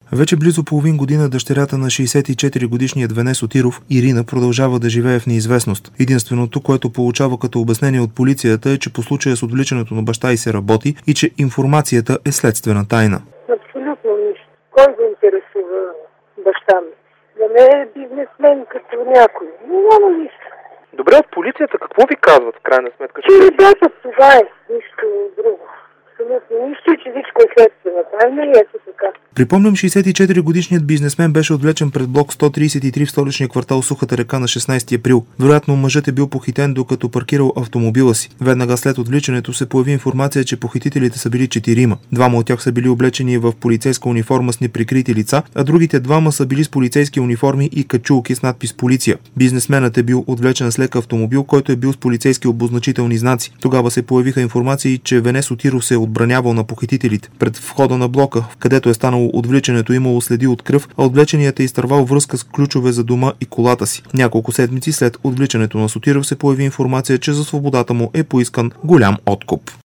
Вече близо половин година дъщерята на 64-годишният Венес Сотиров, Ирина, продължава да живее в неизвестност. Единственото, което получава като обяснение от полицията е, че по случая с отвличането на баща й се работи и че информацията е следствена тайна. Абсолютно нищо. Кой го интересува баща ми? Да не е бизнесмен като някой. Няма нищо. Добре, от полицията какво ви казват в крайна сметка? Че ребята, това е нищо друго. Абсолютно нищо, че всичко е следствена тайна и ето така. Припомням, 64-годишният бизнесмен беше отвлечен пред блок 133 в столичния квартал Сухата река на 16 април. Вероятно, мъжът е бил похитен, докато паркирал автомобила си. Веднага след отвличането се появи информация, че похитителите са били 4. Двама от тях са били облечени в полицейска униформа с неприкрити лица, а другите двама са били с полицейски униформи и качулки с надпис "Полиция". Бизнесменът е бил отвлечен с лек автомобил, който е бил с полицейски обозначителни знаци. Тогава се появиха информации, че Венес Сотиров се е отбранявал на похитителите. Пред входа на блока, където е станало отвличането, имало следи от кръв, а отвлеченият е изтървал връзка с ключове за дома и колата си. Няколко седмици след отвличането на Сотиров се появи информация, че за свободата му е поискан голям откуп.